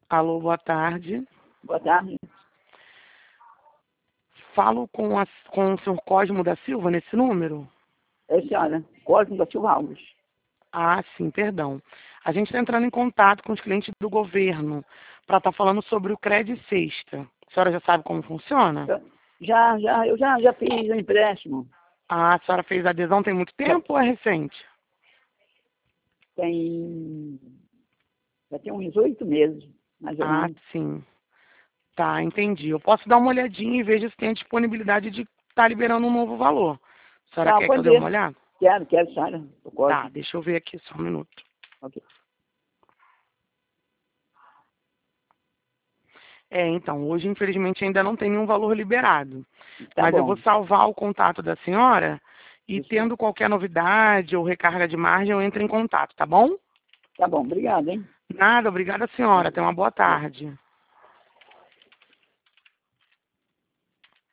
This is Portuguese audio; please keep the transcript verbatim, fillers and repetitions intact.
Alô, boa tarde. Boa tarde. Falo com, a, com o senhor Cosmo da Silva nesse número? É, senhora, Cosmo da Silva Alves. Ah, sim, perdão. A gente está entrando em contato com os clientes do governo para estar falando sobre o Cred Sexta. A senhora já sabe como funciona? Eu- Já, já, eu já, já fiz o empréstimo. Ah, a senhora fez adesão tem muito tempo ou é recente? Tem, já tem uns oito meses, mais ou Ah, menos. sim. Tá, entendi. Eu posso dar uma olhadinha e veja se tem a disponibilidade de estar liberando um novo valor. A senhora Tá, quer que eu pode dê uma ver. olhada? Quero, quero, senhora. O Tá, Cosmo. deixa eu ver aqui só um minuto. Ok. É, então, hoje infelizmente ainda não tem nenhum valor liberado. Tá Mas eu vou bom. salvar o contato da senhora e Isso. tendo qualquer novidade ou recarga de margem, eu entro em contato, tá bom? Tá bom, obrigado, hein? Nada, obrigada senhora. Tenha uma boa tarde.